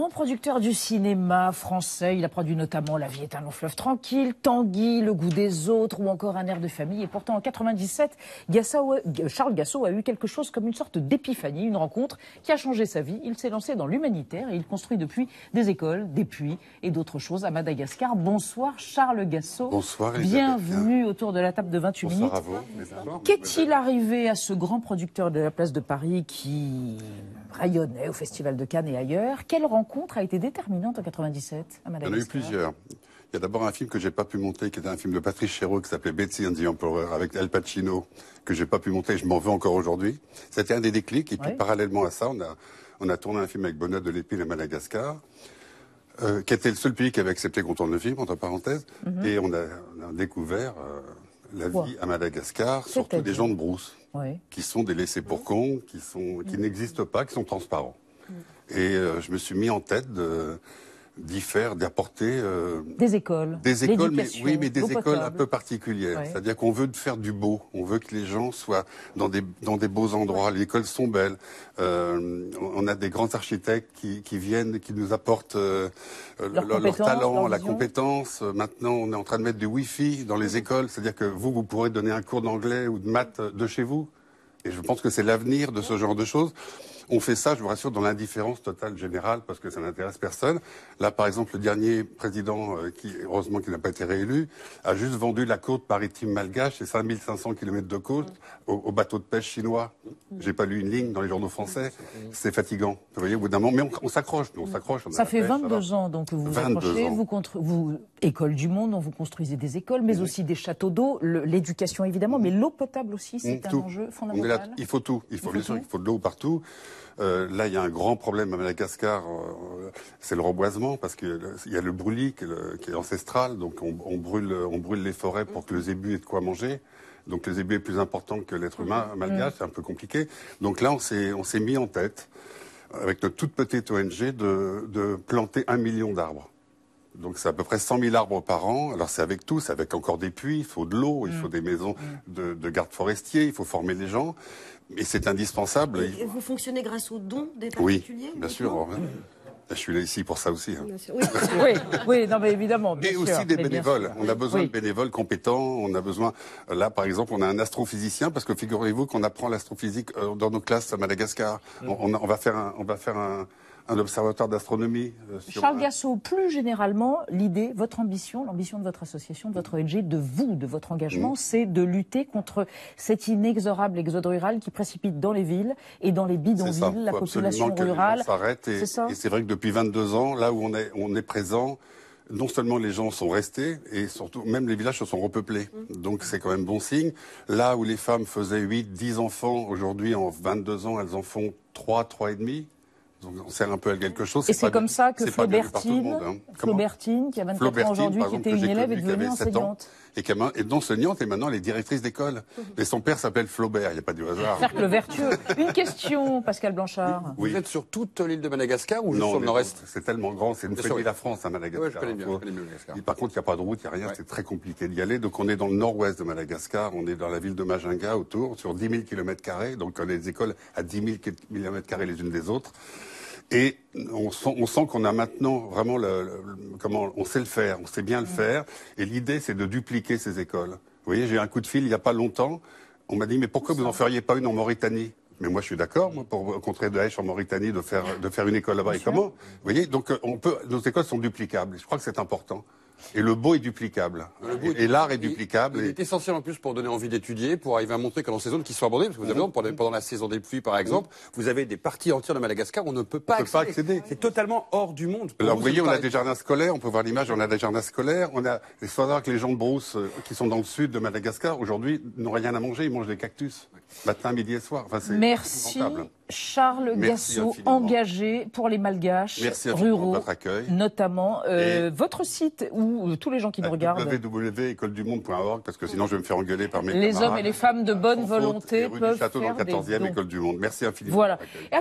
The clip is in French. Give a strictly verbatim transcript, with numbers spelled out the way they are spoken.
Grand producteur du cinéma français, il a produit notamment La vie est un long fleuve tranquille, Tanguy, Le goût des autres ou encore Un air de famille. Et pourtant en quatre-vingt-dix-sept, Gassao, Charles Gassot a eu quelque chose comme une sorte d'épiphanie, une rencontre qui a changé sa vie. Il s'est lancé dans l'humanitaire et il construit depuis des écoles, des puits et d'autres choses à Madagascar. Bonsoir Charles Gassot. Bonsoir Elisabeth. Bienvenue autour de la table de vingt-huit Bonsoir minutes. à vous. Qu'est-il arrivé à ce grand producteur de la place de Paris qui rayonnait au Festival de Cannes et ailleurs? Quelle rencontre a été déterminante en quatre-vingt-dix-sept à Madagascar? Il y en a eu plusieurs. Il y a d'abord un film que j'ai pas pu monter, qui était un film de Patrice Chéreau, qui s'appelait Betsy and the Emperor, avec Al Pacino, que j'ai pas pu monter, je m'en veux encore aujourd'hui. C'était un des déclics, et puis ouais. Parallèlement à ça, on a, on a tourné un film avec Benoît Delépine à Madagascar, euh, qui était le seul pays qui avait accepté qu'on tourne le film, entre parenthèses, mm-hmm. et on a, on a découvert euh, la vie wow. à Madagascar, surtout des gens de brousse, ouais. qui sont des laissés pour compte, qui sont, qui mm. n'existent pas, qui sont transparents. Mm. Et euh, je me suis mis en tête de d'y faire, d'apporter euh, des écoles, des écoles, mais oui, mais des écoles potable. un peu particulières. Ouais. C'est-à-dire qu'on veut faire du beau, on veut que les gens soient dans des dans des beaux endroits. Les écoles sont belles. Euh, on a des grands architectes qui qui viennent, qui nous apportent euh, leur, leur talent, leur la compétence. Maintenant, on est en train de mettre du Wi-Fi dans les écoles. C'est-à-dire que vous, vous pourrez donner un cours d'anglais ou de maths de chez vous. Et je pense que c'est l'avenir de ce genre de choses. On fait ça, je vous rassure, dans l'indifférence totale générale, parce que ça n'intéresse personne. Là, par exemple, le dernier président, euh, qui, heureusement qui n'a pas été réélu, a juste vendu la côte maritime malgache, c'est cinq mille cinq cents kilomètres de côte, au, au bateau de pêche chinois. J'ai pas lu une ligne dans les journaux français. C'est fatigant. Vous voyez, au bout d'un moment, mais on, on s'accroche, on s'accroche. Ça fait vingt-deux ans, donc, que vous vous accrochez. Vous, contre, vous, École du Monde, dont vous construisez des écoles, mais mmh. aussi des châteaux d'eau, l'éducation évidemment, mmh. mais l'eau potable aussi, c'est mmh, un tout. enjeu fondamental. Là, il faut tout. Il faut, il faut bien sûr qu'il faut de l'eau partout. Euh, là, il y a un grand problème à Madagascar, euh, c'est le reboisement, parce qu'il y a le brûlis qui est, le, qui est ancestral, donc on, on, brûle, on brûle les forêts pour que le zébu ait de quoi manger. Donc le zébu est plus important que l'être humain malgache, c'est un peu compliqué. Donc là, on s'est on s'est mis en tête, avec notre toute petite O N G, de, de planter un million d'arbres. Donc c'est à peu près cent mille arbres par an. Alors c'est avec tout, c'est avec encore des puits, il faut de l'eau, il faut des maisons de, de gardes forestiers, il faut former les gens. Et c'est indispensable. Et vous fonctionnez grâce aux dons des particuliers? Oui, bien sûr. Je suis là ici pour ça aussi. Hein. Oui, oui, oui, non mais évidemment. Bien et sûr, aussi des bénévoles. Sûr, on a besoin oui. de bénévoles compétents. On a besoin. Là, par exemple, on a un astrophysicien parce que figurez-vous qu'on apprend l'astrophysique dans nos classes à Madagascar. Mmh. On, on va faire un, on va faire un, un observatoire d'astronomie. Euh, Charles Gassot, plus généralement, l'idée, votre ambition, l'ambition de votre association, de votre O N G, de vous, de votre engagement, mmh. c'est de lutter contre cet inexorable exode rural qui précipite dans les villes et dans les bidonvilles la population rurale. Et c'est vrai que depuis vingt-deux ans, là où on est, on est présent, non seulement les gens sont restés, et surtout, même les villages se sont repeuplés. Mmh. Donc c'est quand même bon signe. Là où les femmes faisaient huit, dix enfants, aujourd'hui, en vingt-deux ans, elles en font trois, trois et demi. Donc on sert un peu à quelque chose. Et c'est comme ça que Flobertine, hein. Flobertine, qui a vingt-quatre ans aujourd'hui, qui était une élève, est devenue enseignante. Et qui est enseignante et maintenant elle est directrice d'école. Et son père s'appelle Flaubert, il n'y a pas de hasard. Cercle vertueux. Une question, Pascal Blanchard. Oui. Vous êtes sur toute l'île de Madagascar ou juste sur le nord-est? C'est tellement grand, c'est une partie de la France à Madagascar. Ouais, je connais bien, je connais bien Madagascar. Par contre, il n'y a pas de route, il n'y a rien, ouais. C'est très compliqué d'y aller. Donc on est dans le nord-ouest de Madagascar, on est dans la ville de Majinga autour, sur dix mille kilomètres carrés. Donc on a des écoles à dix mille kilomètres carrés les unes des autres. Et on sent, on sent qu'on a maintenant vraiment le, le, comment on sait le faire, on sait bien le faire. Et l'idée, c'est de dupliquer ces écoles. Vous voyez, j'ai eu un coup de fil il n'y a pas longtemps. On m'a dit, mais pourquoi vous n'en feriez pas une en Mauritanie? Mais moi, je suis d'accord, moi, pour contrer Daesh en Mauritanie, de faire, de faire une école là-bas. Et comment? Vous voyez, donc on peut, nos écoles sont duplicables. Je crois que c'est important. Et le beau est duplicable. Beau et, et l'art est duplicable. Il, il et... est essentiel en plus pour donner envie d'étudier, pour arriver à montrer que dans ces zones qui sont abandonnées, parce que vous avez mmh. pendant, pendant la saison des pluies, par exemple, mmh. vous avez des parties entières de Madagascar où on ne peut pas, on accéder. Peut pas accéder. C'est totalement hors du monde. Alors vous voyez, on a des jardins scolaires, on peut voir l'image, on a des jardins scolaires, on a il faut savoir que les gens de brousse euh, qui sont dans le sud de Madagascar aujourd'hui n'ont rien à manger, ils mangent des cactus matin, midi et soir. Enfin, c'est merci Charles Merci Gassot, infiniment. engagé pour les Malgaches ruraux, votre accueil. notamment euh, votre site où euh, tous les gens qui nous regardent. w w w point école du monde point org parce que sinon je vais me faire engueuler par mes les camarades. hommes et les femmes de bonne volonté rue peuvent du Château faire dans le quatorzième des dons. École du Monde. Merci infiniment. Voilà.